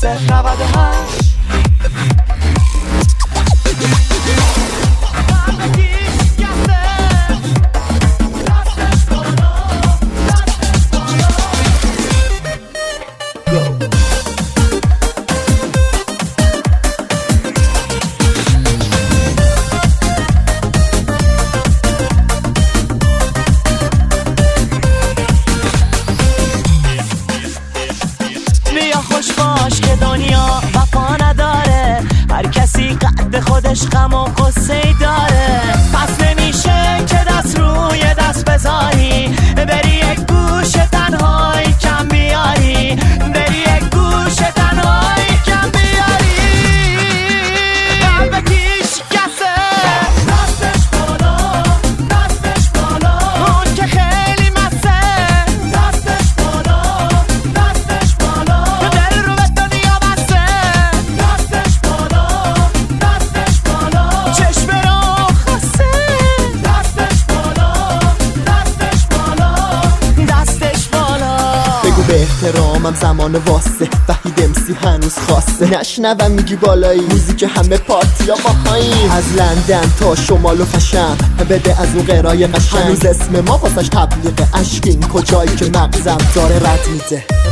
98. بیا خوش باش که دنیا وفا نداره، هر کسی قد خودش غم و قصه داره. پس نمیشه که دست روی دست بذاری، بری یک گوش تنهایی کم بیاری، بری یک گوش تنهایی کم بیاری. قلب کی شکسته دستش بالا، دستش بالا. اون که خیلی مسته دستش بالا، دستش بالا. دل رو به دنیا بسته دستش بالا، دستش بالا. چشم رو خسته دستش بالا، دستش بالا، دستش بالا. بگو به احترامم زمان واسه وحید امسی هنوز خواسته. نشنوم میگی بالایی موزیک همه پارتی یا ماهایی، از لندن تا شمال و فشم بده از اون قرای قشنگ. هنوز اسم ما واسش تبلیغ اشکین کجایی که مغزم داره رد میده.